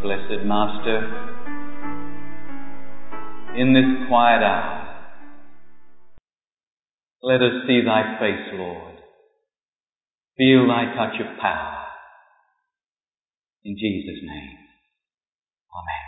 blessed Master, in this quiet hour, let us see thy face, Lord. Feel thy touch of power. In Jesus' name, amen.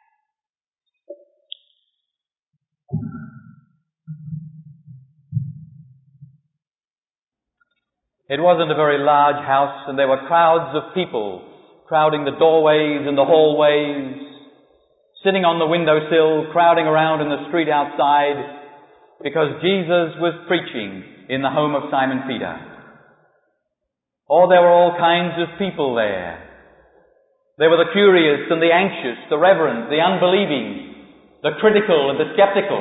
It wasn't a very large house, and there were crowds of people crowding the doorways and the hallways, sitting on the windowsill, crowding around in the street outside, because Jesus was preaching in the home of Simon Peter. Oh, there were all kinds of people there. There were the curious and the anxious, the reverent, the unbelieving, the critical and the skeptical.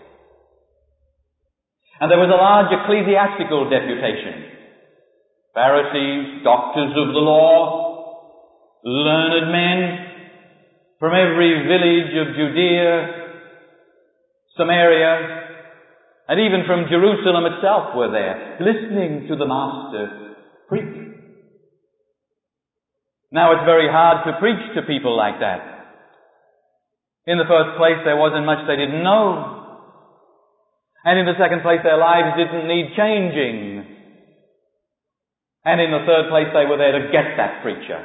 And there was a large ecclesiastical deputation. Pharisees, doctors of the law, learned men from every village of Judea, Samaria, and even from Jerusalem itself were there, listening to the Master preach. Now, it's very hard to preach to people like that. In the first place, there wasn't much they didn't know. And in the second place, their lives didn't need changing. And in the third place, they were there to get that preacher.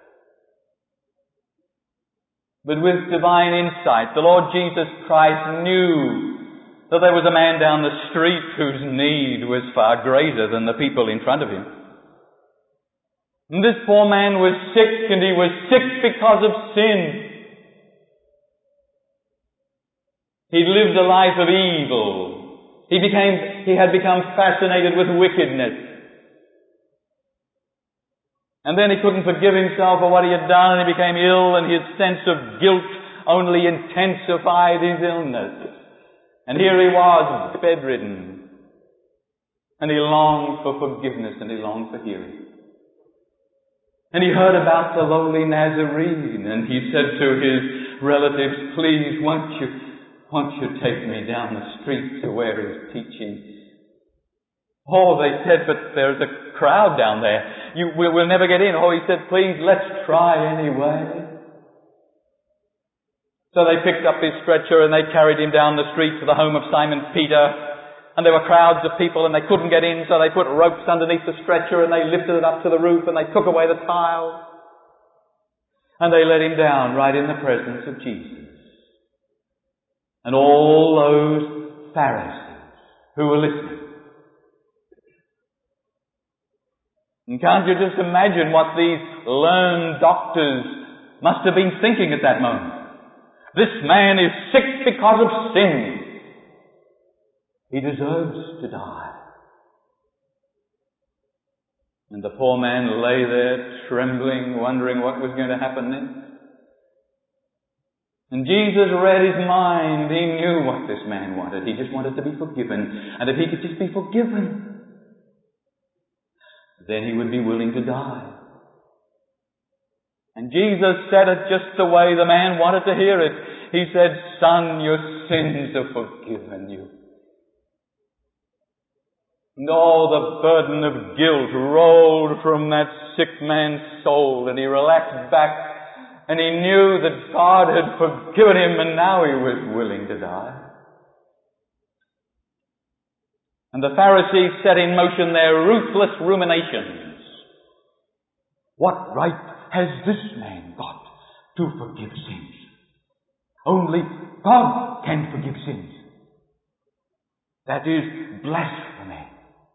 But with divine insight, the Lord Jesus Christ knew that there was a man down the street whose need was far greater than the people in front of him. And this poor man was sick, and he was sick because of sin. He'd lived a life of evil. He had become fascinated with wickedness. And then he couldn't forgive himself for what he had done, and he became ill, and his sense of guilt only intensified his illness. And here he was, bedridden. And he longed for forgiveness, and he longed for healing. And he heard about the lowly Nazarene, and he said to his relatives, "Please, won't you take me down the street to where he's teaching?" Oh, they said, "But there's a crowd down there. We'll never get in." Oh, he said, "Please, let's try anyway." So they picked up his stretcher and they carried him down the street to the home of Simon Peter. And there were crowds of people and they couldn't get in, so they put ropes underneath the stretcher and they lifted it up to the roof and they took away the tiles. And they let him down right in the presence of Jesus. And all those Pharisees who were listening. And can't you just imagine what these learned doctors must have been thinking at that moment? This man is sick because of sin. He deserves to die. And the poor man lay there trembling, wondering what was going to happen next. And Jesus read his mind. He knew what this man wanted. He just wanted to be forgiven. And if he could just be forgiven, then he would be willing to die. And Jesus said it just the way the man wanted to hear it. He said, "Son, your sins are forgiven you." And all the burden of guilt rolled from that sick man's soul, and he relaxed back, and he knew that God had forgiven him, and now he was willing to die. And the Pharisees set in motion their ruthless ruminations. What right has this man got to forgive sins? Only God can forgive sins. That is blasphemy.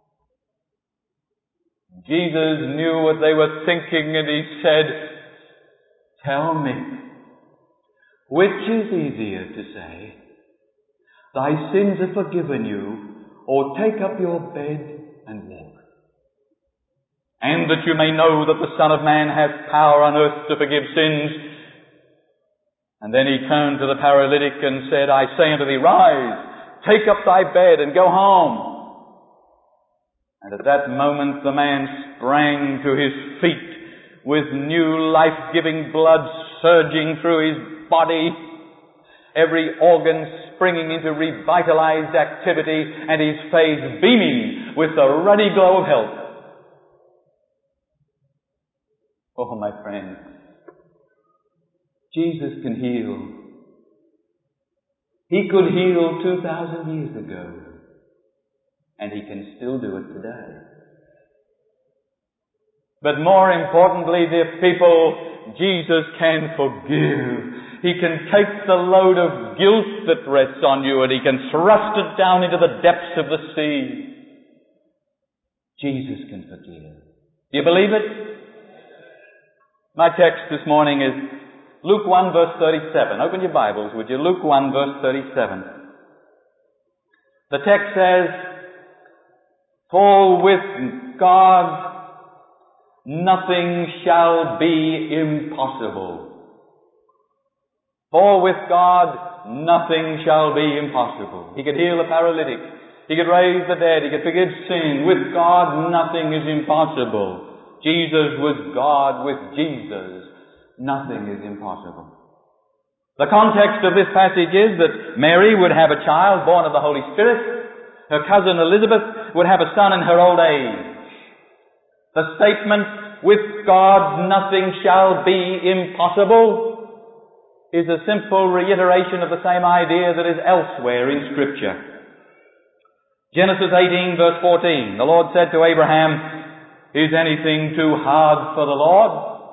Jesus knew what they were thinking, and he said, "Tell me, which is easier to say, 'Thy sins are forgiven you,' or 'Take up your bed and walk'? And that you may know that the Son of Man has power on earth to forgive sins." And then he turned to the paralytic and said, "I say unto thee, rise, take up thy bed and go home." And at that moment the man sprang to his feet with new life-giving blood surging through his body, every organ springing into revitalized activity, and his face beaming with the ruddy glow of health. Oh, my friend, Jesus can heal. He could heal 2,000 years ago, and He can still do it today. But more importantly, dear people, Jesus can forgive. He can take the load of guilt that rests on you and He can thrust it down into the depths of the sea. Jesus can forgive. Do you believe it? My text this morning is Luke 1 verse 37. Open your Bibles, would you? Luke 1 verse 37. The text says, "For with God nothing shall be impossible." For with God nothing shall be impossible. He could heal a paralytic. He could raise the dead. He could forgive sin. With God nothing is impossible. Jesus was God. With Jesus nothing is impossible. The context of this passage is that Mary would have a child born of the Holy Spirit. Her cousin Elizabeth would have a son in her old age. The statement, "With God nothing shall be impossible," is a simple reiteration of the same idea that is elsewhere in Scripture. Genesis 18 verse 14, the Lord said to Abraham, "Is anything too hard for the Lord?"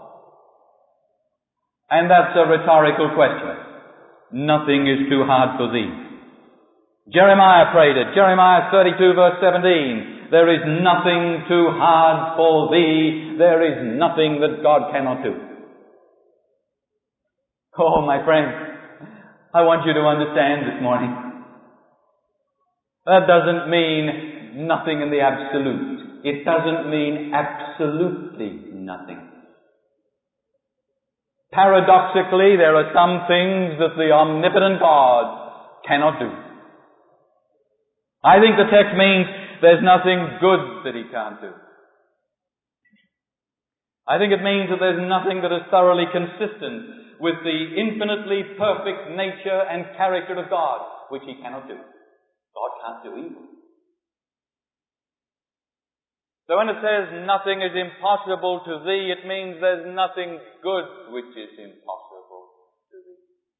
And that's a rhetorical question. Nothing is too hard for thee. Jeremiah prayed it. Jeremiah 32 verse 17, "There is nothing too hard for thee. There is nothing that God cannot do." Oh, my friend, I want you to understand this morning. That doesn't mean nothing in the absolute. It doesn't mean absolutely nothing. Paradoxically, there are some things that the omnipotent God cannot do. I think the text means there's nothing good that He can't do. I think it means that there's nothing that is thoroughly consistent with the infinitely perfect nature and character of God, which He cannot do. God can't do evil. So when it says nothing is impossible to thee, it means there's nothing good which is impossible to thee.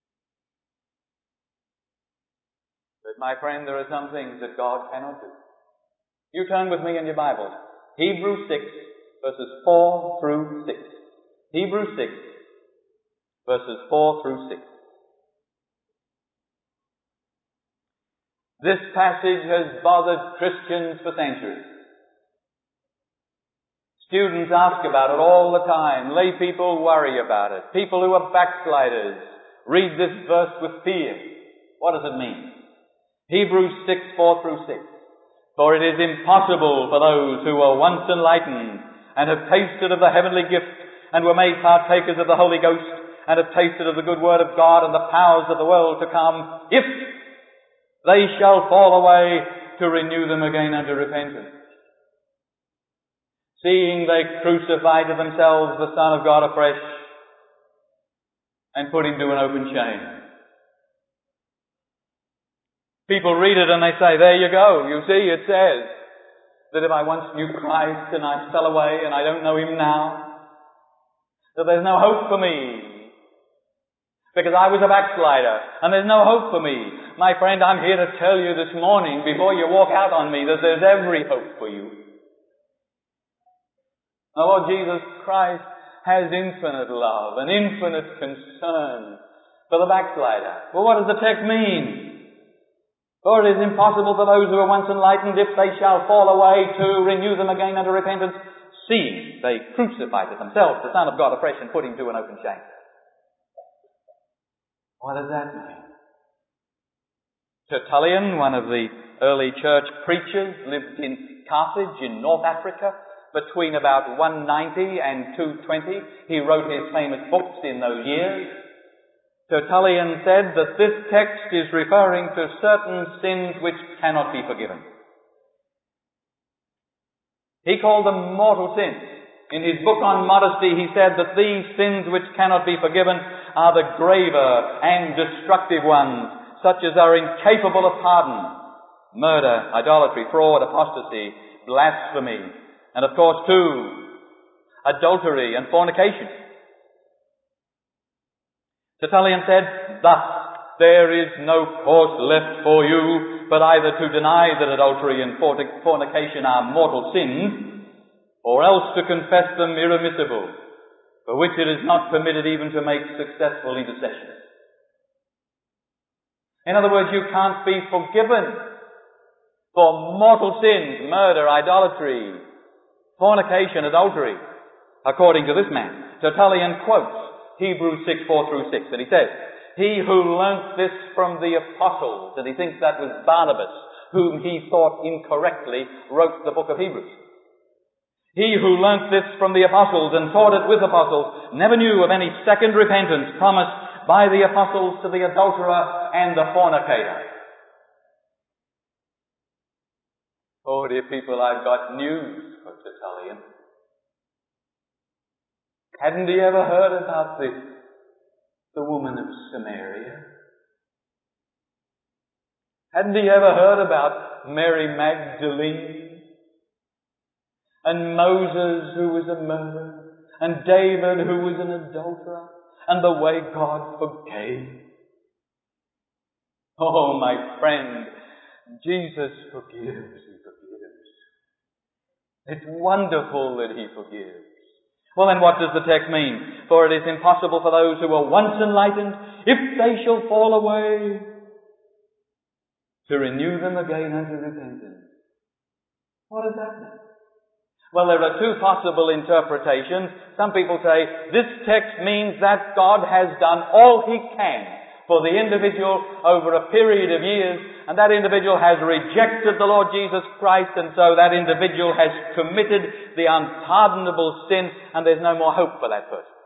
But my friend, there are some things that God cannot do. You turn with me in your Bibles. Hebrews 6, verses 4 through 6. Hebrews 6, verses 4 through 6. This passage has bothered Christians for centuries. Students ask about it all the time. Lay people worry about it. People who are backsliders read this verse with fear. What does it mean? Hebrews 6, 4 through 6. "For it is impossible for those who were once enlightened and have tasted of the heavenly gift and were made partakers of the Holy Ghost and have tasted of the good word of God and the powers of the world to come, if they shall fall away, to renew them again unto repentance. Seeing they crucify to themselves the Son of God afresh and put Him to an open shame." People read it and they say, there you go, you see, it says that if I once knew Christ and I fell away and I don't know Him now, that there's no hope for me. Because I was a backslider, and there's no hope for me. My friend, I'm here to tell you this morning, before you walk out on me, that there's every hope for you. The Lord Jesus Christ has infinite love and infinite concern for the backslider. Well, what does the text mean? For it is impossible for those who are once enlightened, if they shall fall away, to renew them again unto repentance, seeing they crucify to themselves the Son of God afresh and put Him to an open shame. What does that mean? Tertullian, one of the early church preachers, lived in Carthage in North Africa between about 190 and 220. He wrote his famous books in those years. Tertullian said that this text is referring to certain sins which cannot be forgiven. He called them mortal sins. In his book on modesty, he said that these sins which cannot be forgiven are the graver and destructive ones, such as are incapable of pardon: murder, idolatry, fraud, apostasy, blasphemy, and of course, too, adultery and fornication. Tertullian said, "Thus there is no course left for you, but either to deny that adultery and fornication are mortal sins, or else to confess them irremissible, for which it is not permitted even to make successful intercession." In other words, you can't be forgiven for mortal sins, murder, idolatry, fornication, adultery, according to this man. Tertullian quotes Hebrews 6:4-6, and he says, "He who learnt this from the apostles," and he thinks that was Barnabas, whom he thought incorrectly wrote the book of Hebrews. "He who learnt this from the apostles and taught it with apostles never knew of any second repentance promised by the apostles to the adulterer and the fornicator." Oh, dear people, I've got news for Tertullian. Hadn't he ever heard about this? The woman of Samaria? Hadn't he ever heard about Mary Magdalene? And Moses, who was a murderer? And David, who was an adulterer? And the way God forgave? Oh, my friend, Jesus forgives. He forgives. It's wonderful that He forgives. Well, then what does the text mean? "For it is impossible for those who were once enlightened, if they shall fall away, to renew them again unto repentance." What does that mean? Well, there are two possible interpretations. Some people say this text means that God has done all He can for the individual over a period of years, and that individual has rejected the Lord Jesus Christ, and so that individual has committed the unpardonable sin, and there's no more hope for that person.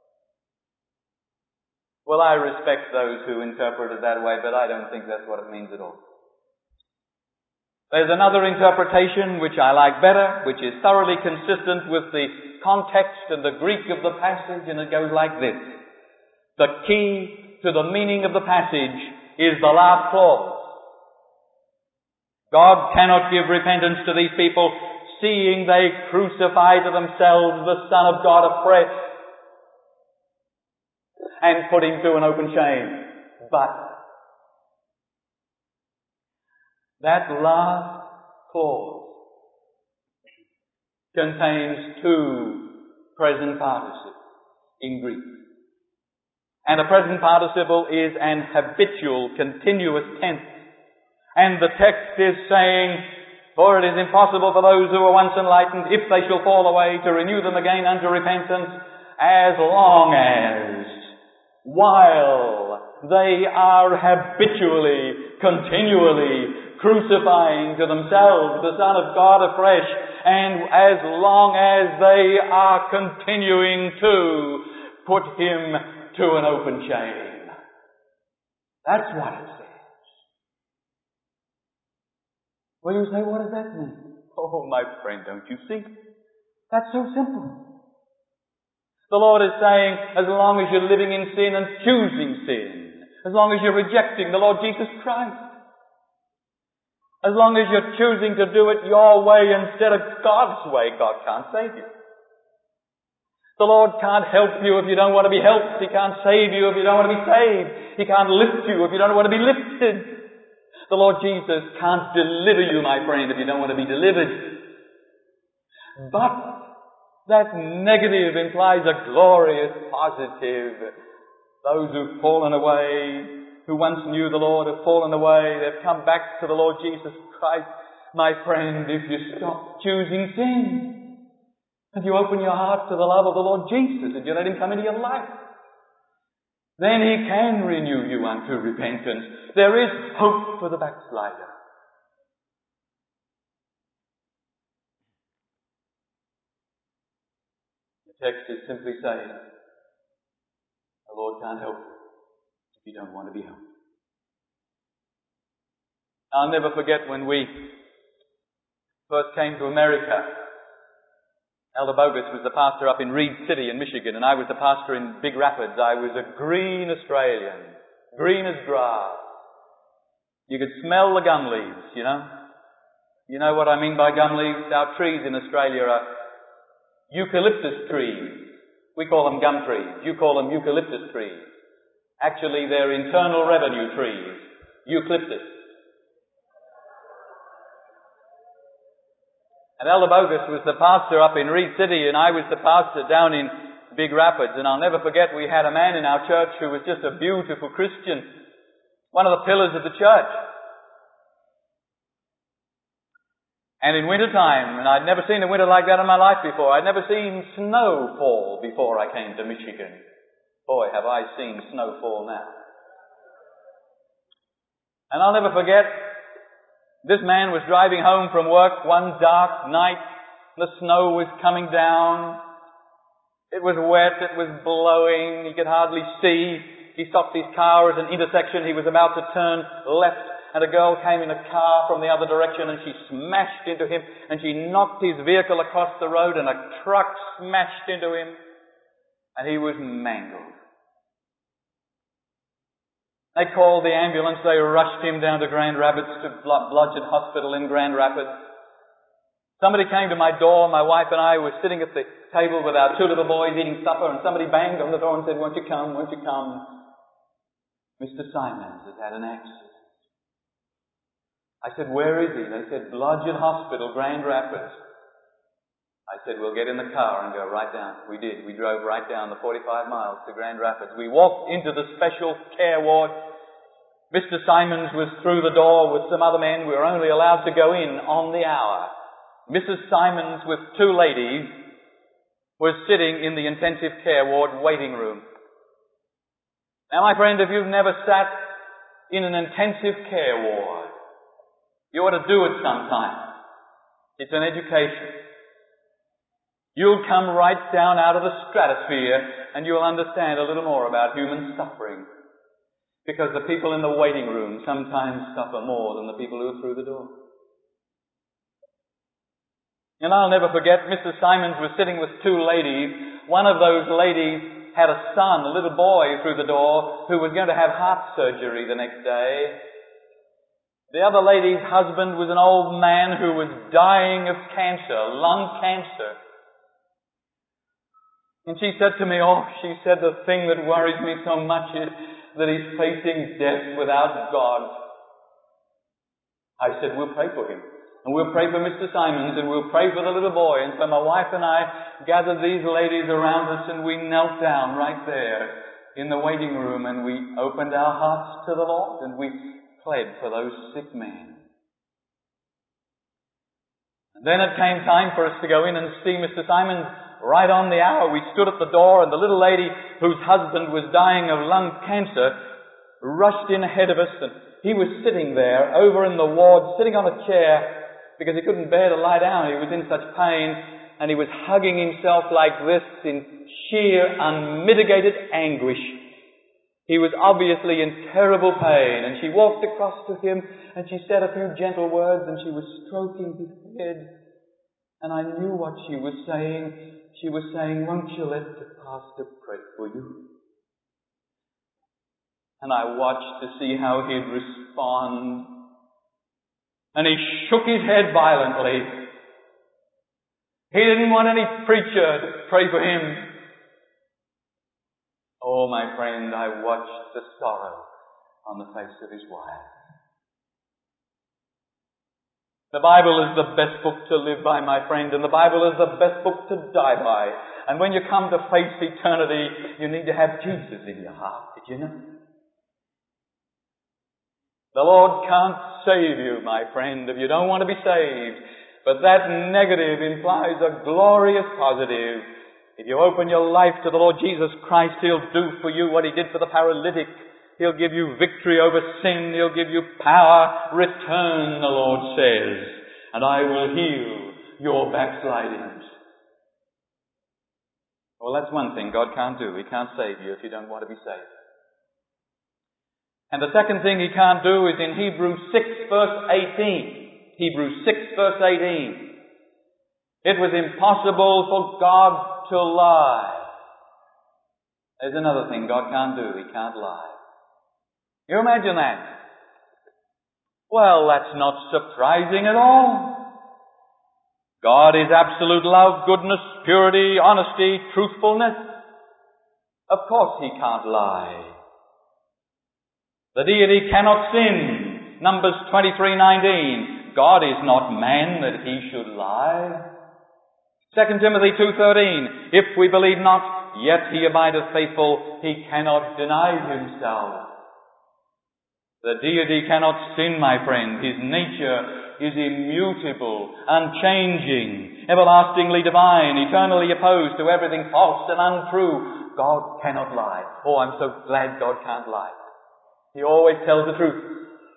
Well, I respect those who interpret it that way, but I don't think that's what it means at all. There's another interpretation which I like better, which is thoroughly consistent with the context and the Greek of the passage, and it goes like this. The key to the meaning of the passage is the last clause. God cannot give repentance to these people, seeing they crucify to themselves the Son of God afresh and put Him to an open shame. But that last clause contains two present participles in Greek. And a present participle is an habitual, continuous tense. And the text is saying, "For it is impossible for those who are once enlightened, if they shall fall away, to renew them again unto repentance, as long as, while they are habitually, continually crucifying to themselves the Son of God afresh, and as long as they are continuing to put Him to an open shame." That's what it says. Well, you say, what does that mean? Oh, my friend, don't you see? That's so simple. The Lord is saying, as long as you're living in sin and choosing sin, as long as you're rejecting the Lord Jesus Christ, as long as you're choosing to do it your way instead of God's way, God can't save you. The Lord can't help you if you don't want to be helped. He can't save you if you don't want to be saved. He can't lift you if you don't want to be lifted. The Lord Jesus can't deliver you, my friend, if you don't want to be delivered. But that negative implies a glorious positive. Those who've fallen away, who once knew the Lord, have fallen away. They've come back to the Lord Jesus Christ. My friend, if you stop choosing sin, and you open your heart to the love of the Lord Jesus, and you let Him come into your life, then He can renew you unto repentance. There is hope for the backslider. The text is simply saying, the Lord can't help you if you don't want to be helped. I'll never forget when we first came to America. Elder Bogus was the pastor up in Reed City in Michigan, and I was the pastor in Big Rapids. I was a green Australian, green as grass. You could smell the gum leaves, you know. You know what I mean by gum leaves? Our trees in Australia are eucalyptus trees. We call them gum trees. You call them eucalyptus trees. Actually, they're Internal Revenue trees. Eucalyptus. And Elder Bogus was the pastor up in Reed City, and I was the pastor down in Big Rapids. And I'll never forget, we had a man in our church who was just a beautiful Christian, one of the pillars of the church. And in winter time, and I'd never seen a winter like that in my life before. I'd never seen snow fall before I came to Michigan. Boy, have I seen snow fall now. And I'll never forget, this man was driving home from work one dark night. The snow was coming down. It was wet. It was blowing. He could hardly see. He stopped his car at an intersection. He was about to turn left, and a girl came in a car from the other direction, and she smashed into him, and she knocked his vehicle across the road, and a truck smashed into him, and he was mangled. They called the ambulance. They rushed him down to Grand Rapids, to Blodgett Hospital in Grand Rapids. Somebody came to my door. My wife and I were sitting at the table with our two little boys eating supper, and somebody banged on the door and said, "Won't you come? Won't you come? Mr. Simons has had an accident." I said, "Where is he?" They said, "Blodgett Hospital, Grand Rapids." I said, "We'll get in the car and go right down." We did. We drove right down the 45 miles to Grand Rapids. We walked into the special care ward. Mr. Simons was through the door with some other men. We were only allowed to go in on the hour. Mrs. Simons, with two ladies, was sitting in the intensive care ward waiting room. Now, my friend, if you've never sat in an intensive care ward, you ought to do it sometime. It's an education. You'll come right down out of the stratosphere and you'll understand a little more about human suffering. Because the people in the waiting room sometimes suffer more than the people who are through the door. And I'll never forget, Mrs. Simons was sitting with two ladies. One of those ladies had a son, a little boy, through the door who was going to have heart surgery the next day. The other lady's husband was an old man who was dying of cancer, lung cancer. And she said to me, the thing that worries me so much is that he's facing death without God. I said, "We'll pray for him. And we'll pray for Mr. Simons, and we'll pray for the little boy." And so my wife and I gathered these ladies around us, and we knelt down right there in the waiting room, and we opened our hearts to the Lord, and we pled for those sick men. And then it came time for us to go in and see Mr. Simons. Right on the hour, we stood at the door, and the little lady whose husband was dying of lung cancer rushed in ahead of us, and he was sitting there over in the ward, sitting on a chair, because he couldn't bear to lie down. He was in such pain, and he was hugging himself like this in sheer, unmitigated anguish. He was obviously in terrible pain, and she walked across to him, and she said a few gentle words, and she was stroking his head. And I knew what she was saying. She was saying, "Won't you let the pastor pray for you?" And I watched to see how he'd respond. And he shook his head violently. He didn't want any preacher to pray for him. Oh, my friend, I watched the sorrow on the face of his wife. The Bible is the best book to live by, my friend, and the Bible is the best book to die by. And when you come to face eternity, you need to have Jesus in your heart. Did you know? The Lord can't save you, my friend, if you don't want to be saved. But that negative implies a glorious positive. If you open your life to the Lord Jesus Christ, He'll do for you what He did for the paralytic. He'll give you victory over sin. He'll give you power. Return, the Lord says, and I will heal your backslidings. Well, that's one thing God can't do. He can't save you if you don't want to be saved. And the second thing He can't do is in Hebrews 6 verse 18. Hebrews 6 verse 18. It was impossible for God to lie. There's another thing God can't do. He can't lie. You imagine that? Well, that's not surprising at all. God is absolute love, goodness, purity, honesty, truthfulness. Of course He can't lie. The deity cannot sin. Numbers 23:19. God is not man that he should lie. 2 Timothy 2:13. If we believe not, yet he abideth faithful. He cannot deny himself. The deity cannot sin, my friend. His nature is immutable, unchanging, everlastingly divine, eternally opposed to everything false and untrue. God cannot lie. Oh, I'm so glad God can't lie. He always tells the truth.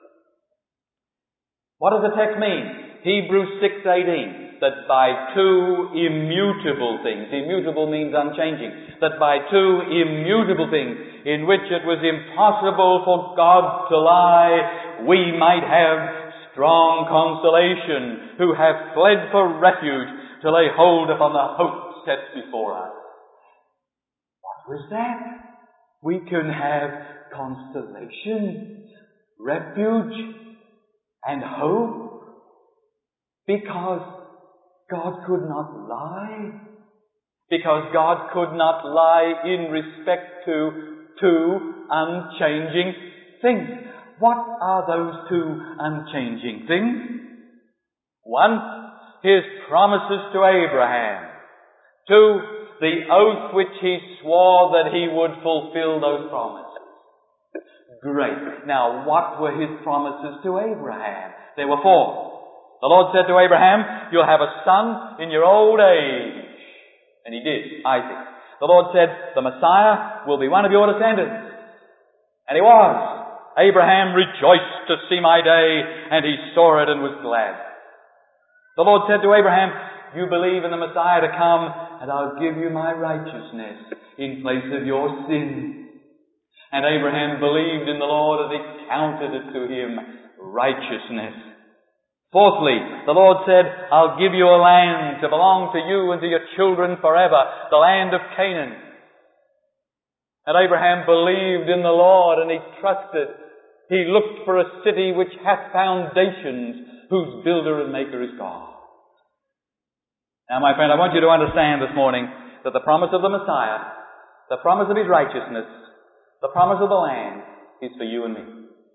What does the text mean? Hebrews 6:18. That by two immutable things, immutable means unchanging, that by two immutable things in which it was impossible for God to lie, we might have strong consolation, who have fled for refuge to lay hold upon the hope set before us. What was that? We can have consolation, refuge, and hope because God could not lie. Because God could not lie in respect to two unchanging things. What are those two unchanging things? One, his promises to Abraham. Two, the oath which he swore that he would fulfill those promises. Great. Now, what were his promises to Abraham? There were four. The Lord said to Abraham, you'll have a son in your old age. And he did, Isaac. The Lord said, the Messiah will be one of your descendants. And he was. Abraham rejoiced to see my day, and he saw it and was glad. The Lord said to Abraham, you believe in the Messiah to come, and I'll give you my righteousness in place of your sin. And Abraham believed in the Lord, and he counted it to him righteousness. Fourthly, the Lord said, I'll give you a land to belong to you and to your children forever, the land of Canaan. And Abraham believed in the Lord, and he trusted. He looked for a city which hath foundations, whose builder and maker is God. Now, my friend, I want you to understand this morning that the promise of the Messiah, the promise of his righteousness, the promise of the land is for you and me.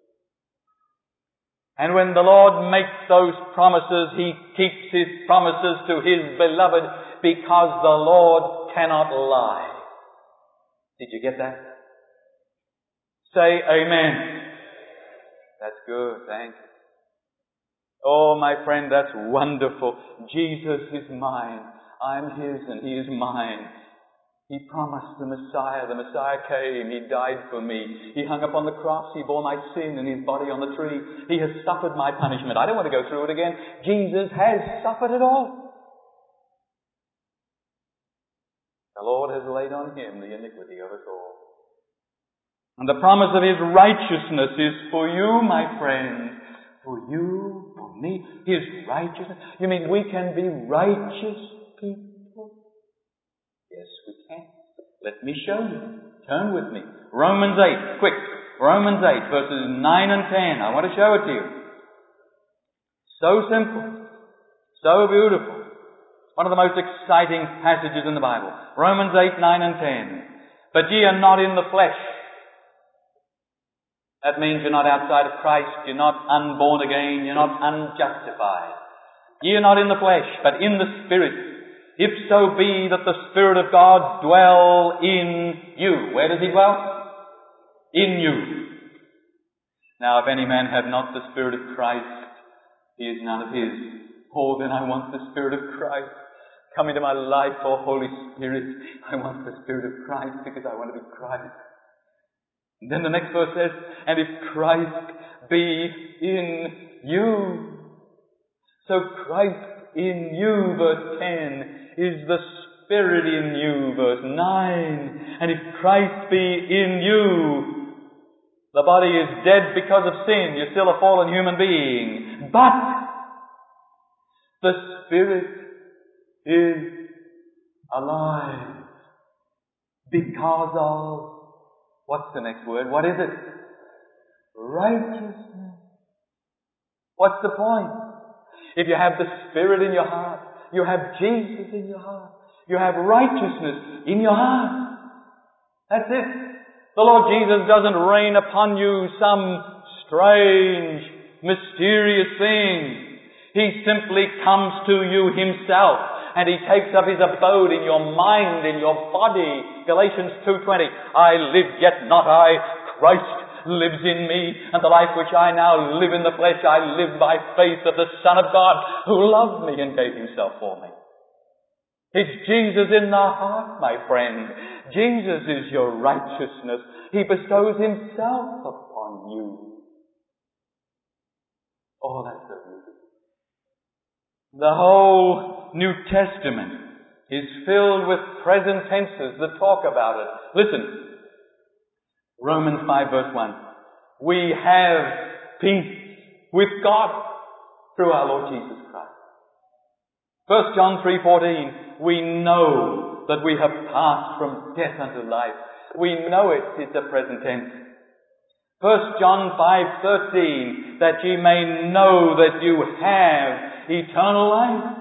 And when the Lord makes those promises, he keeps his promises to his beloved because the Lord cannot lie. Did you get that? Say amen. That's good, thank you. Oh, my friend, that's wonderful. Jesus is mine. I'm his and he is mine. He promised the Messiah. The Messiah came. He died for me. He hung up on the cross. He bore my sin in his body on the tree. He has suffered my punishment. I don't want to go through it again. Jesus has suffered it all. The Lord has laid on him the iniquity of us all. And the promise of his righteousness is for you, my friend. For you, for me. His righteousness. You mean we can be righteous people? Yes, we can. Let me show you. Turn with me. Romans 8. Quick. Romans 8, verses 9 and 10. I want to show it to you. So simple. So beautiful. One of the most exciting passages in the Bible. Romans 8, 9 and 10. But ye are not in the flesh. That means you're not outside of Christ. You're not unborn again. You're not unjustified. Ye are not in the flesh, but in the Spirit. If so be that the Spirit of God dwell in you. Where does he dwell? In you. Now, if any man have not the Spirit of Christ, he is none of his. Oh, then I want the Spirit of Christ. Come into my life, oh Holy Spirit. I want the Spirit of Christ because I want to be Christ. And then the next verse says, and if Christ be in you. So Christ in you, verse 10, is the Spirit in you, verse 9. And if Christ be in you, the body is dead because of sin. You're still a fallen human being. But the Spirit is alive because of, what's the next word? What is it? Righteousness. What's the point? If you have the Spirit in your heart, you have Jesus in your heart, you have righteousness in your heart. That's it. The The Lord Jesus doesn't rain upon you some strange, mysterious thing. He simply comes to you Himself, and He takes up His abode in your mind, in your body. Galatians 2:20, I live, yet not I, Christ lives in me, and the life which I now live in the flesh, I live by faith of the Son of God, who loved me and gave Himself for me. It's Jesus in the heart, my friend. Jesus is your righteousness. He bestows Himself upon you. Oh, that's so beautiful. The whole New Testament is filled with present tenses that talk about it. Listen. Romans 5 verse 1. We have peace with God through our Lord Jesus Christ. 1 John 3:14. We know that we have passed from death unto life. We know it. It's a present tense. 1 John 5:13. That ye may know that you have eternal life.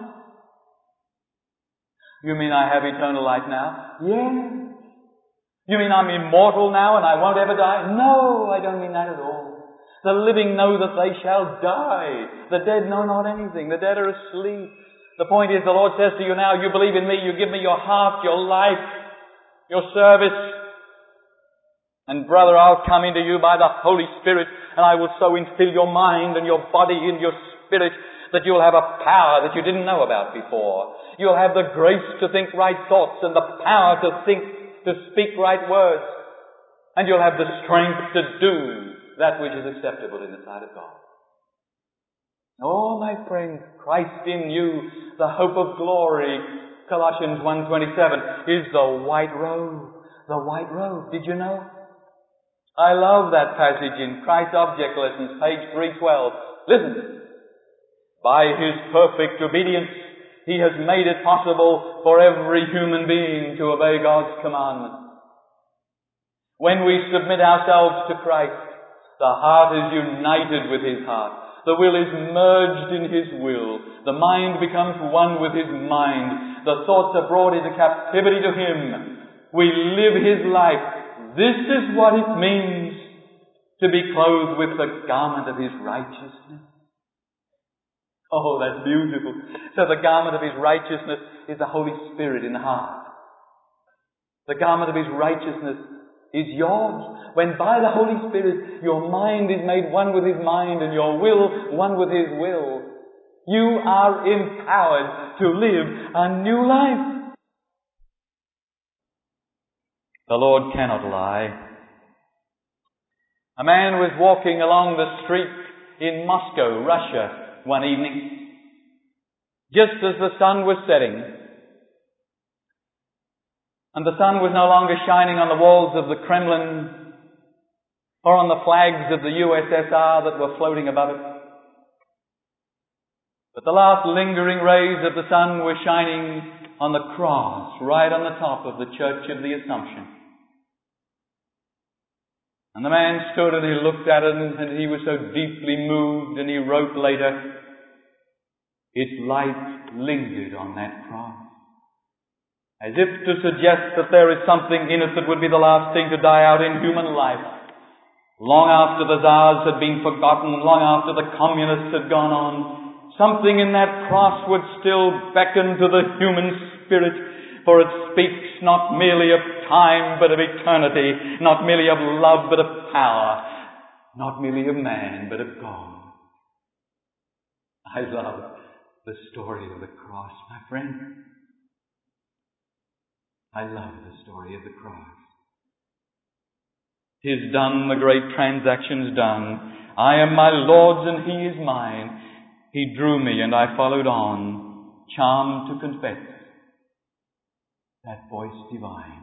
You mean I have eternal life now? Yes. You mean I'm immortal now and I won't ever die? No, I don't mean that at all. The living know that they shall die. The dead know not anything. The dead are asleep. The point is, the Lord says to you now, you believe in me, you give me your heart, your life, your service. And brother, I'll come into you by the Holy Spirit, and I will so infill your mind and your body and your spirit that you'll have a power that you didn't know about before. You'll have the grace to think right thoughts and the power to speak right words. And you'll have the strength to do that which is acceptable in the sight of God. Oh, my friend, Christ in you, the hope of glory, Colossians 1:27, is the white robe. The white robe. Did you know? I love that passage in Christ Object Lessons, page 312. Listen. By His perfect obedience, He has made it possible for every human being to obey God's commandments. When we submit ourselves to Christ, the heart is united with His heart. The will is merged in His will. The mind becomes one with His mind. The thoughts are brought into captivity to Him. We live His life. This is what it means to be clothed with the garment of His righteousness. Oh, that's beautiful. So the garment of His righteousness is the Holy Spirit in the heart. The garment of His righteousness is yours. When by the Holy Spirit your mind is made one with His mind and your will one with His will, you are empowered to live a new life. The Lord cannot lie. A man was walking along the street in Moscow, Russia, one evening, just as the sun was setting. And the sun was no longer shining on the walls of the Kremlin or on the flags of the USSR that were floating above it. But the last lingering rays of the sun were shining on the cross right on the top of the Church of the Assumption. And the man stood and he looked at it and he was so deeply moved, and he wrote later, its light lingered on that cross, as if to suggest that there is something in it that would be the last thing to die out in human life. Long after the Tsars had been forgotten, long after the communists had gone on, something in that cross would still beckon to the human spirit, for it speaks not merely of time but of eternity, not merely of love but of power, not merely of man but of God. I love the story of the cross, my friend. I love the story of the cross. 'Tis done, the great transaction's done. I am my Lord's and He is mine. He drew me and I followed on, charmed to confess that voice divine.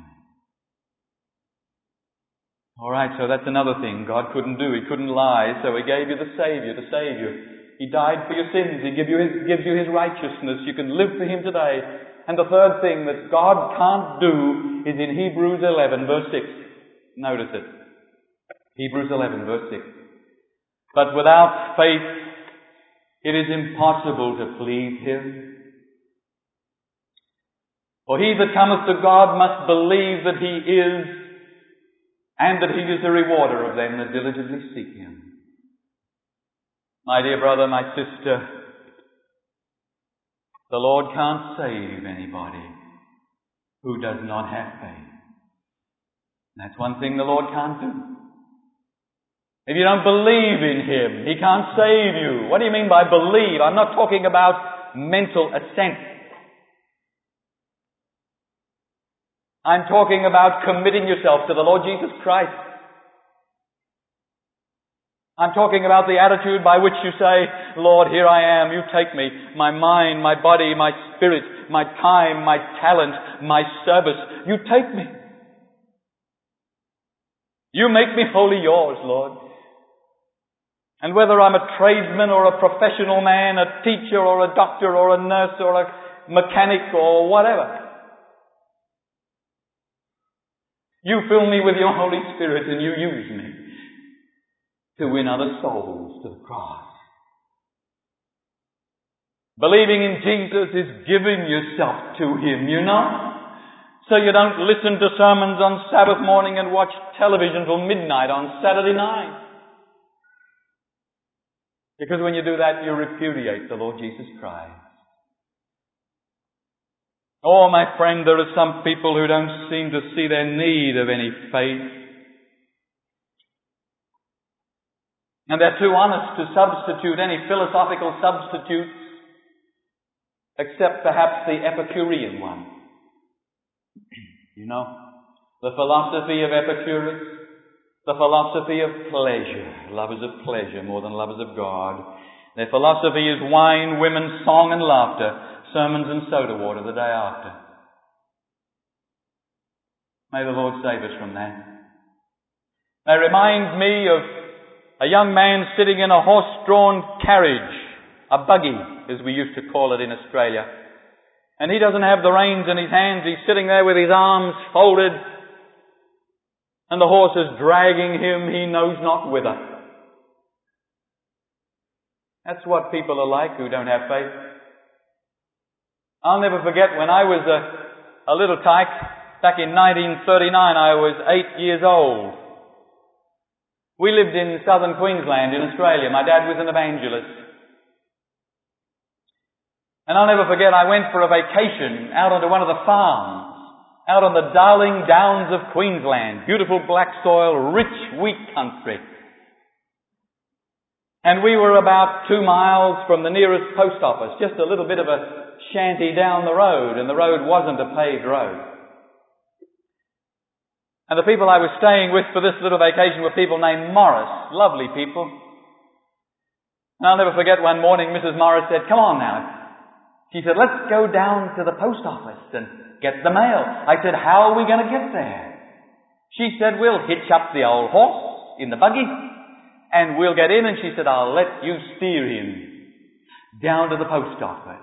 All right, so that's another thing God couldn't do. He couldn't lie, so He gave you the Savior to save you. He died for your sins. He gives you His righteousness. You can live for Him today. And the third thing that God can't do is in Hebrews 11 verse 6. Notice it. Hebrews 11 verse 6. But without faith it is impossible to please Him. For he that cometh to God must believe that He is, and that He is the rewarder of them that diligently seek Him. My dear brother, my sister, the Lord can't save anybody who does not have faith. That's one thing the Lord can't do. If you don't believe in Him, He can't save you. What do you mean by believe? I'm not talking about mental assent. I'm talking about committing yourself to the Lord Jesus Christ. I'm talking about the attitude by which you say, Lord, here I am, you take me, my mind, my body, my spirit, my time, my talent, my service, you take me. You make me wholly yours, Lord. And whether I'm a tradesman or a professional man, a teacher or a doctor or a nurse or a mechanic or whatever, you fill me with your Holy Spirit and you use me to win other souls to the cross. Believing in Jesus is giving yourself to Him, you know. So you don't listen to sermons on Sabbath morning and watch television till midnight on Saturday night. Because when you do that, you repudiate the Lord Jesus Christ. Oh, my friend, there are some people who don't seem to see their need of any faith. And they're too honest to substitute any philosophical substitutes except perhaps the Epicurean one. You know, the philosophy of Epicurus, the philosophy of pleasure, lovers of pleasure more than lovers of God. Their philosophy is wine, women, song and laughter, sermons and soda water the day after. May the Lord save us from that. They remind me of a young man sitting in a horse-drawn carriage, a buggy, as we used to call it in Australia. And he doesn't have the reins in his hands. He's sitting there with his arms folded. And the horse is dragging him, he knows not whither. That's what people are like who don't have faith. I'll never forget when I was a little tyke, back in 1939, I was 8 years old. We lived in southern Queensland in Australia. My dad was an evangelist. And I'll never forget, I went for a vacation out onto one of the farms, out on the Darling Downs of Queensland. Beautiful black soil, rich wheat country. And we were about 2 miles from the nearest post office, just a little bit of a shanty down the road, and the road wasn't a paved road. And the people I was staying with for this little vacation were people named Morris, lovely people. And I'll never forget one morning Mrs. Morris said, "Come on now." She said, "Let's go down to the post office and get the mail." I said, "How are we going to get there?" She said, "We'll hitch up the old horse in the buggy and we'll get in." And she said, "I'll let you steer him down to the post office."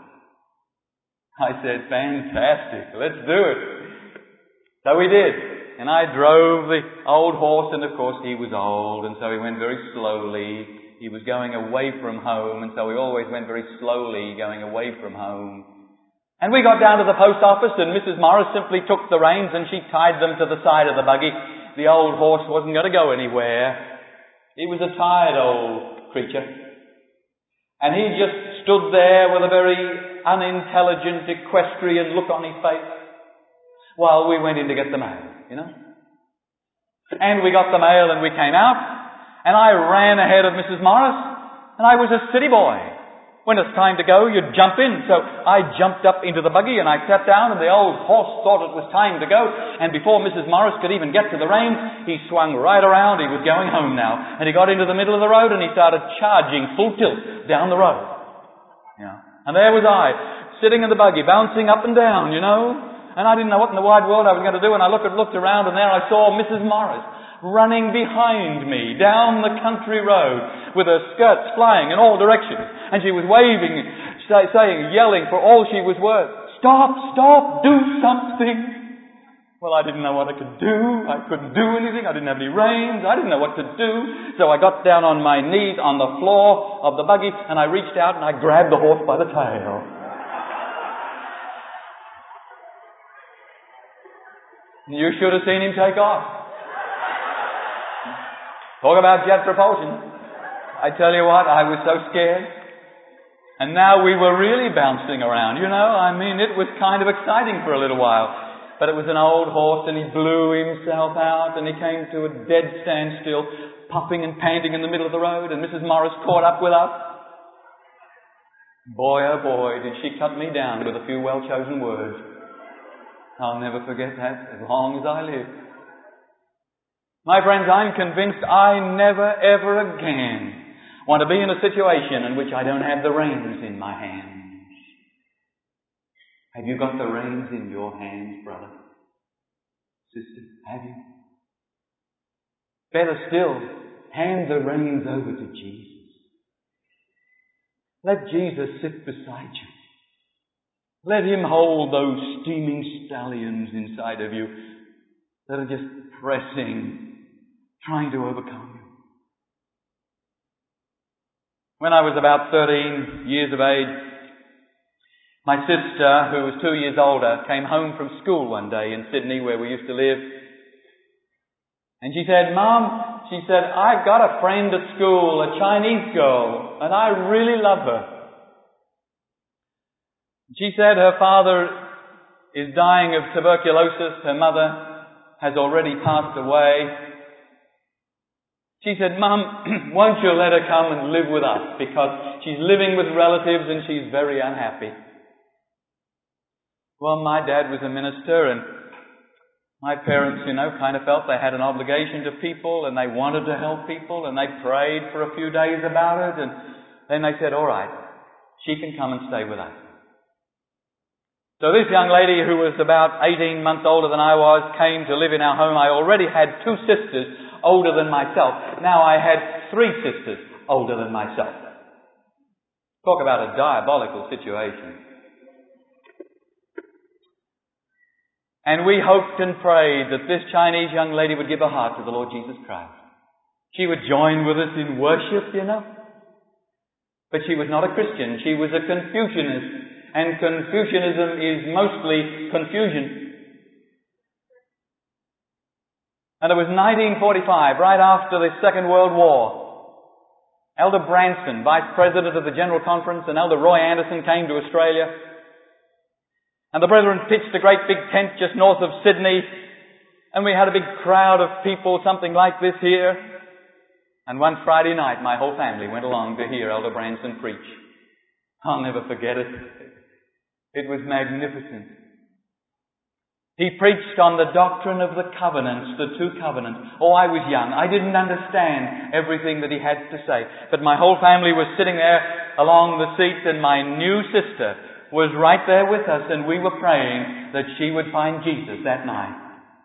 I said, "Fantastic, let's do it." So we did. And I drove the old horse, and of course he was old, and so he went very slowly. He was going away from home, and so we always went very slowly going away from home. And we got down to the post office, and Mrs. Morris simply took the reins and she tied them to the side of the buggy. The old horse wasn't going to go anywhere. He was a tired old creature. And he just stood there with a very unintelligent, equestrian look on his face while we went in to get the mail, you know. And we got the mail and we came out, and I ran ahead of Mrs. Morris, and I was a city boy. When it's time to go, you jump in. So I jumped up into the buggy and I sat down, and the old horse thought it was time to go. And before Mrs. Morris could even get to the reins, he swung right around. He was going home now. And he got into the middle of the road and he started charging full tilt down the road. Yeah. And there was I, sitting in the buggy, bouncing up and down, you know. And I didn't know what in the wide world I was going to do. And I looked around, and there I saw Mrs. Morris running behind me down the country road with her skirts flying in all directions. And she was waving, saying, yelling for all she was worth, "Stop, stop, do something." Well, I didn't know what I could do. I couldn't do anything. I didn't have any reins. I didn't know what to do. So I got down on my knees on the floor of the buggy, and I reached out and I grabbed the horse by the tail. You should have seen him take off. Talk about jet propulsion. I tell you what, I was so scared. And now we were really bouncing around, you know. I mean, it was kind of exciting for a little while. But it was an old horse and he blew himself out and he came to a dead standstill, puffing and panting in the middle of the road, and Mrs. Morris caught up with us. Boy, oh boy, did she cut me down with a few well-chosen words. I'll never forget that as long as I live. My friends, I'm convinced I never ever again want to be in a situation in which I don't have the reins in my hands. Have you got the reins in your hands, brother? Sister, have you? Better still, hand the reins over to Jesus. Let Jesus sit beside you. Let Him hold those steaming stallions inside of you that are just pressing, trying to overcome you. When I was about 13 years of age, my sister, who was 2 years older, came home from school one day in Sydney where we used to live. And she said, Mom, she said, I've got a friend at school, a Chinese girl, and I really love her. She said her father is dying of tuberculosis. Her mother has already passed away. She said, Mum, won't you let her come and live with us? Because she's living with relatives and she's very unhappy. Well, my dad was a minister and my parents, kind of felt they had an obligation to people and they wanted to help people and they prayed for a few days about it and then they said, all right, she can come and stay with us. So this young lady who was about 18 months older than I was came to live in our home. I already had 2 sisters older than myself. Now I had 3 sisters older than myself. Talk about a diabolical situation. And we hoped and prayed that this Chinese young lady would give her heart to the Lord Jesus Christ. She would join with us in worship, But she was not a Christian. She was a Confucianist. And Confucianism is mostly confusion. And it was 1945, right after the Second World War. Elder Branson, Vice President of the General Conference, and Elder Roy Anderson came to Australia. And the brethren pitched a great big tent just north of Sydney. And we had a big crowd of people, something like this here. And one Friday night, my whole family went along to hear Elder Branson preach. I'll never forget it. It was magnificent. He preached on the doctrine of the covenants, the 2 covenants. Oh, I was young. I didn't understand everything that he had to say. But my whole family was sitting there along the seats and my new sister was right there with us and we were praying that she would find Jesus that night.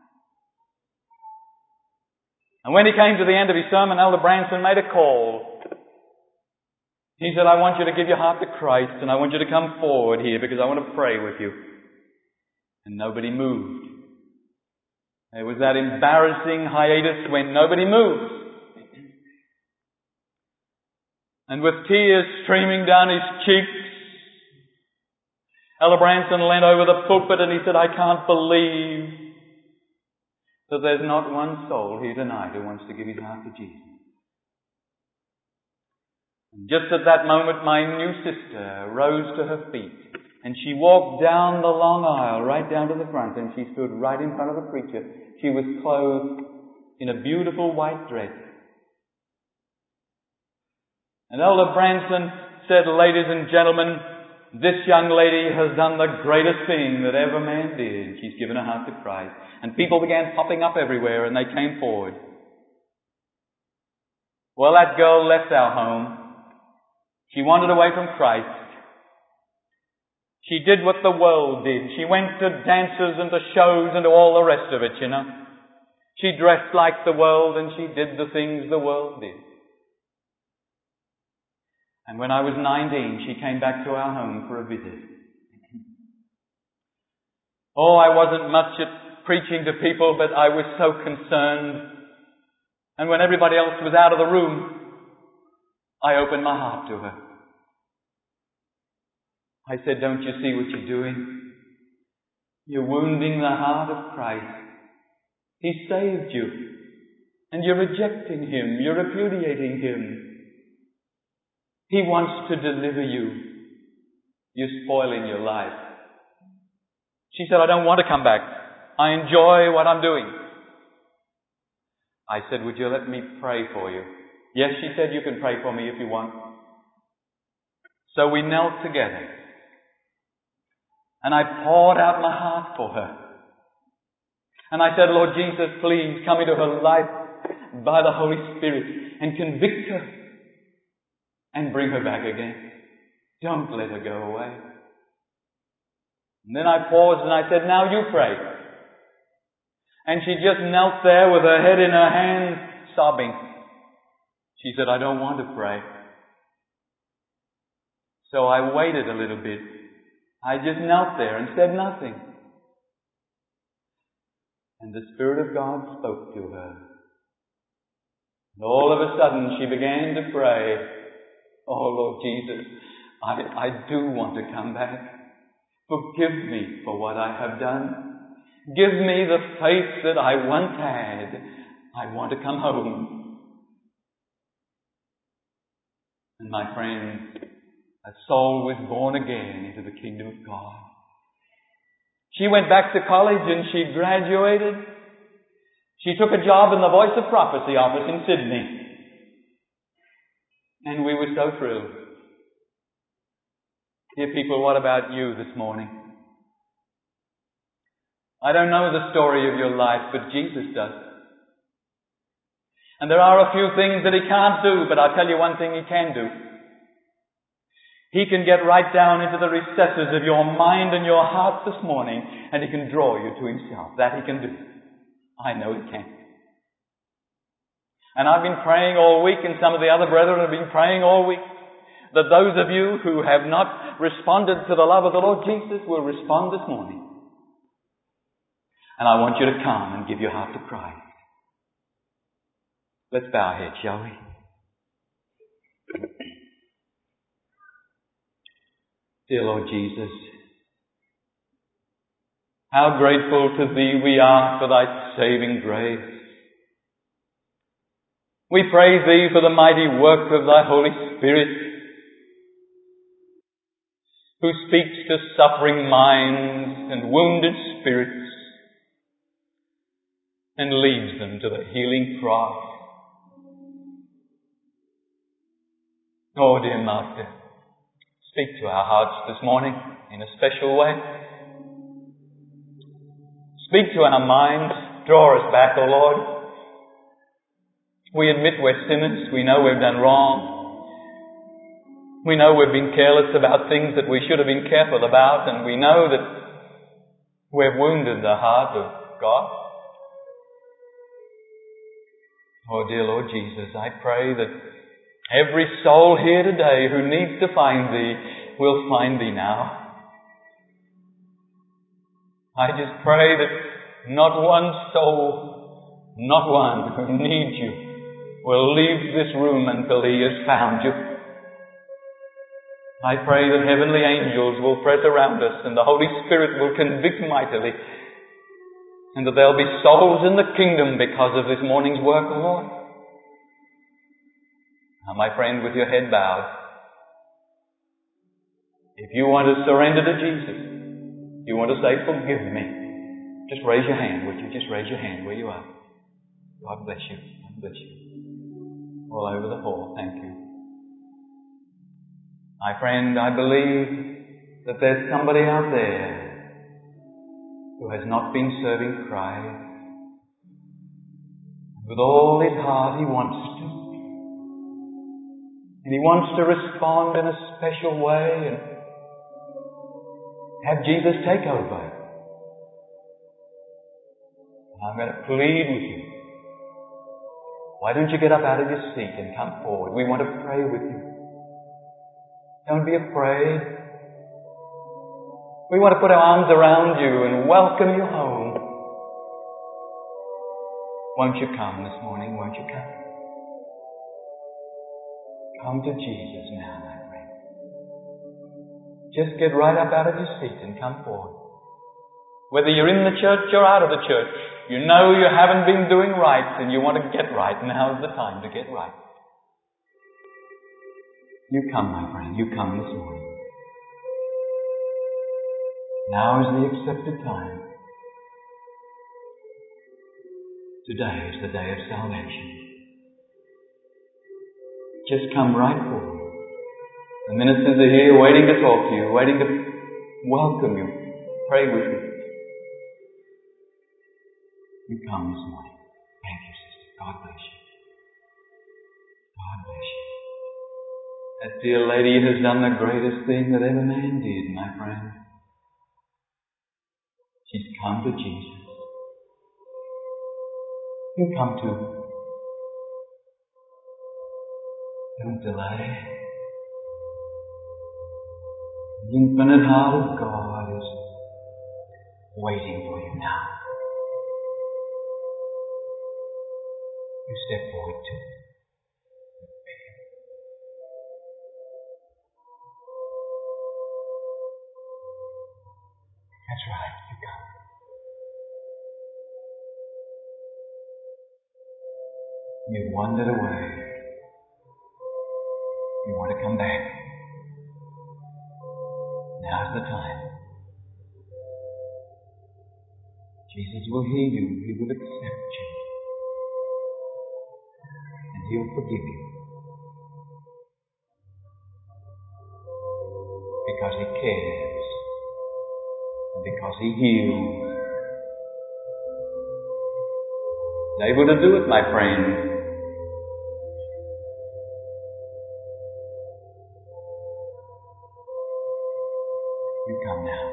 And when he came to the end of his sermon, Elder Branson made a call. He said, I want you to give your heart to Christ and I want you to come forward here because I want to pray with you. And nobody moved. There was that embarrassing hiatus when nobody moved. And with tears streaming down his cheeks, Elder Branson leaned over the pulpit and he said, I can't believe that there's not one soul here tonight who wants to give his heart to Jesus. And just at that moment, my new sister rose to her feet and she walked down the long aisle right down to the front and she stood right in front of the preacher. She was clothed in a beautiful white dress. And Elder Branson said, ladies and gentlemen, this young lady has done the greatest thing that ever man did. She's given her heart to Christ. And people began popping up everywhere and they came forward. Well, that girl left our home. She wandered away from Christ. She did what the world did. She went to dances and to shows and to all the rest of it, She dressed like the world and she did the things the world did. And when I was 19, she came back to our home for a visit. Oh, I wasn't much at preaching to people, but I was so concerned. And when everybody else was out of the room, I opened my heart to her. I said, don't you see what you're doing? You're wounding the heart of Christ. He saved you. and you're rejecting Him, you're repudiating Him. He wants to deliver you. You're spoiling your life. She said, I don't want to come back. I enjoy what I'm doing. I said, would you let me pray for you? Yes, she said, you can pray for me if you want. So we knelt together. And I poured out my heart for her. And I said, Lord Jesus, please come into her life by the Holy Spirit and convict her and bring her back again. Don't let her go away. And then I paused and I said, now you pray. And she just knelt there with her head in her hands, sobbing. She said, I don't want to pray. So I waited a little bit. I just knelt there and said nothing. And the Spirit of God spoke to her. And all of a sudden she began to pray, oh Lord Jesus, I do want to come back. Forgive me for what I have done. Give me the faith that I once had. I want to come home. And my friend, a soul was born again into the kingdom of God. She went back to college and she graduated. She took a job in the Voice of Prophecy office in Sydney. And we were so thrilled. Dear people, what about you this morning? I don't know the story of your life, but Jesus does. And there are a few things that He can't do, but I'll tell you one thing He can do. He can get right down into the recesses of your mind and your heart this morning, and He can draw you to Himself. That He can do. I know He can. And I've been praying all week, and some of the other brethren have been praying all week, that those of you who have not responded to the love of the Lord Jesus will respond this morning. And I want you to come and give your heart to Christ. Let's bow our heads, shall we? Dear Lord Jesus, how grateful to Thee we are for Thy saving grace. We praise Thee for the mighty work of Thy Holy Spirit, who speaks to suffering minds and wounded spirits and leads them to the healing cross. Oh, dear Master, speak to our hearts this morning in a special way. Speak to our minds. Draw us back, O Lord. We admit we're sinners. We know we've done wrong. We know we've been careless about things that we should have been careful about, and we know that we've wounded the heart of God. Oh, dear Lord Jesus, I pray that every soul here today who needs to find Thee will find Thee now. I just pray that not one soul, not one who needs You, will leave this room until he has found You. I pray that heavenly angels will press around us and the Holy Spirit will convict mightily, and that there'll be souls in the kingdom because of this morning's work, O Lord. Now, my friend, with your head bowed, if you want to surrender to Jesus, you want to say, forgive me, just raise your hand, would you? Just raise your hand where you are. God bless you. God bless you. All over the hall. Thank you. My friend, I believe that there's somebody out there who has not been serving Christ. With all his heart he wants to. And he wants to respond in a special way and have Jesus take over. And I'm going to plead with you. Why don't you get up out of your seat and come forward? We want to pray with you. Don't be afraid. We want to put our arms around you and welcome you home. Won't you come this morning? Won't you come? Come to Jesus now, my friend. Just get right up out of your seat and come forward. Whether you're in the church or out of the church, You know you haven't been doing right and you want to get right. Now's the time to get right. You come, my friend. You come this morning. Now is the accepted time. Today is the day of salvation. Just come right forward. The ministers are here waiting to talk to you, waiting to welcome you, pray with you. You come this morning. Thank you, sister. God bless you. God bless you. That dear lady has done the greatest thing that ever man did, my friend. She's come to Jesus. You come too. Don't delay. The infinite heart of God is waiting for you now. You step forward too. That's right, you come. You've wandered away. You want to come back. Now's the time. Jesus will hear you. He will accept you. And He'll forgive you. Because He cares. And because He heals. He's able to do it, my friend. You come now.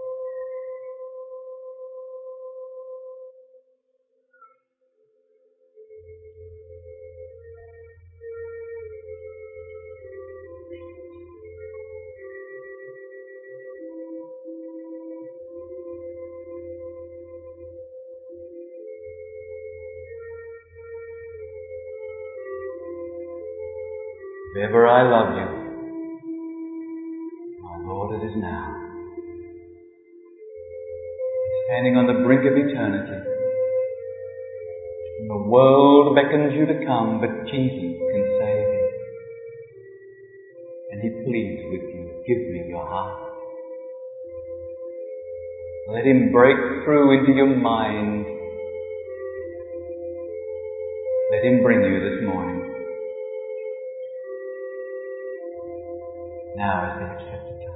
If ever I loved you, my Lord, it is now. Standing on the brink of eternity. And the world beckons you to come, but Jesus can save you. And He pleads with you, give me your heart. Let Him break through into your mind. Let Him bring you this morning. Now is the accepted time.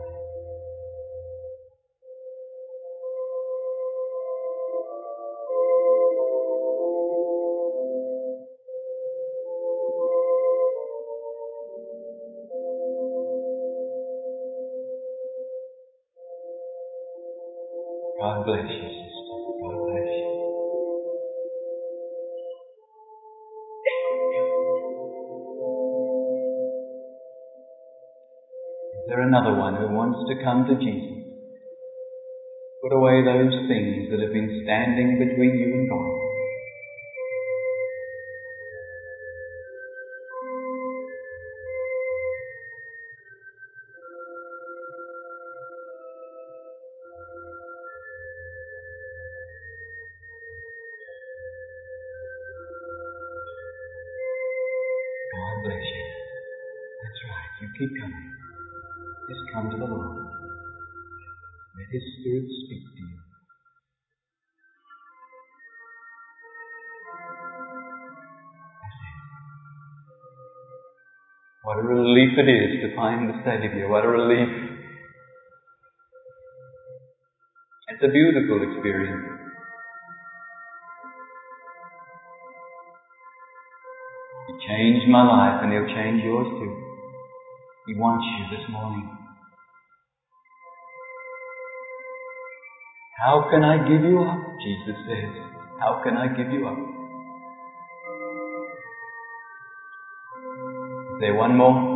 God bless you, sister. God bless you. Is there another one who wants to come to Jesus? Put away those things that have been standing between you and God. God bless you. That's right. You keep coming. Just come to the Lord. Let His Spirit speak to you. That's it. What a relief it is to find the Savior. What a relief. It's a beautiful experience. He changed my life and He'll change yours too. He wants you this morning. How can I give you up? Jesus says. How can I give you up? Is there one more?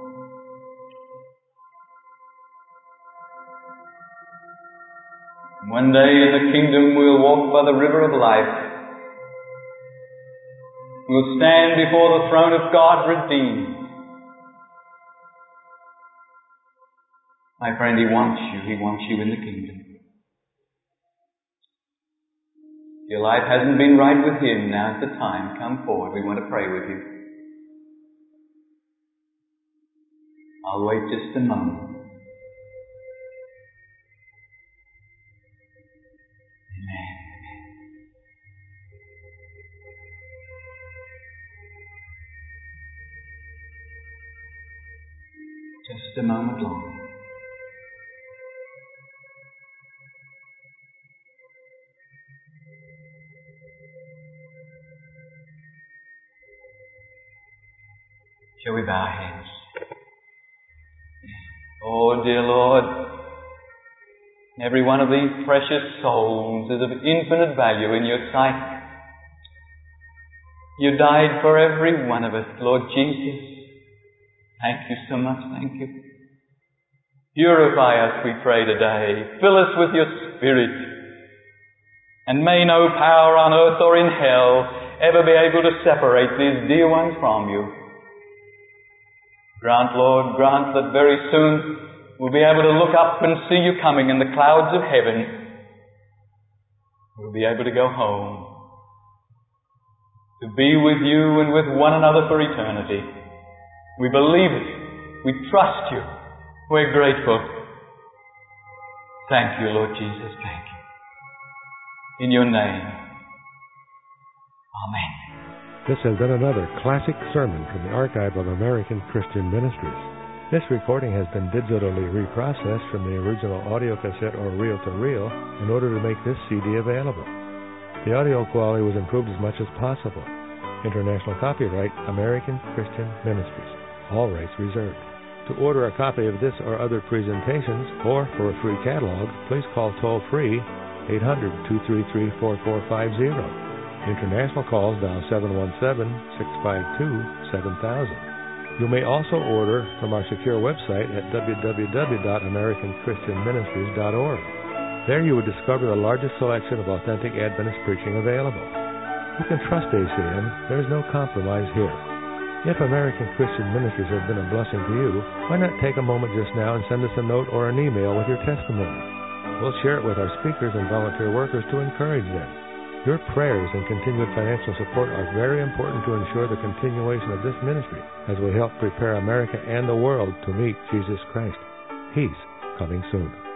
One day in the kingdom we'll walk by the river of life. We'll stand before the throne of God redeemed. My friend, He wants you. He wants you in the kingdom. Your life hasn't been right with Him. Now's the time. Come forward. We want to pray with you. I'll wait just a moment. Amen. Just a moment longer. Shall we bow our heads? Oh, dear Lord, every one of these precious souls is of infinite value in your sight. You died for every one of us, Lord Jesus. Thank you so much, thank you. Purify us, we pray today. Fill us with your Spirit. And may no power on earth or in hell ever be able to separate these dear ones from you. Grant, Lord, grant that very soon we'll be able to look up and see you coming in the clouds of heaven. We'll be able to go home, to be with you and with one another for eternity. We believe it. We trust you. We're grateful. Thank you, Lord Jesus. Thank you. In your name. Amen. This has been another classic sermon from the Archive of American Christian Ministries. This recording has been digitally reprocessed from the original audio cassette or reel-to-reel in order to make this CD available. The audio quality was improved as much as possible. International copyright, American Christian Ministries. All rights reserved. To order a copy of this or other presentations, or for a free catalog, please call toll-free 800-233-4450. International calls dial 717-652-7000. You may also order from our secure website at www.americanchristianministries.org. There you will discover the largest selection of authentic Adventist preaching available. You can trust ACM. There is no compromise here. If American Christian Ministries has been a blessing to you, why not take a moment just now and send us a note or an email with your testimony? We'll share it with our speakers and volunteer workers to encourage them. Your prayers and continued financial support are very important to ensure the continuation of this ministry as we help prepare America and the world to meet Jesus Christ. He's coming soon.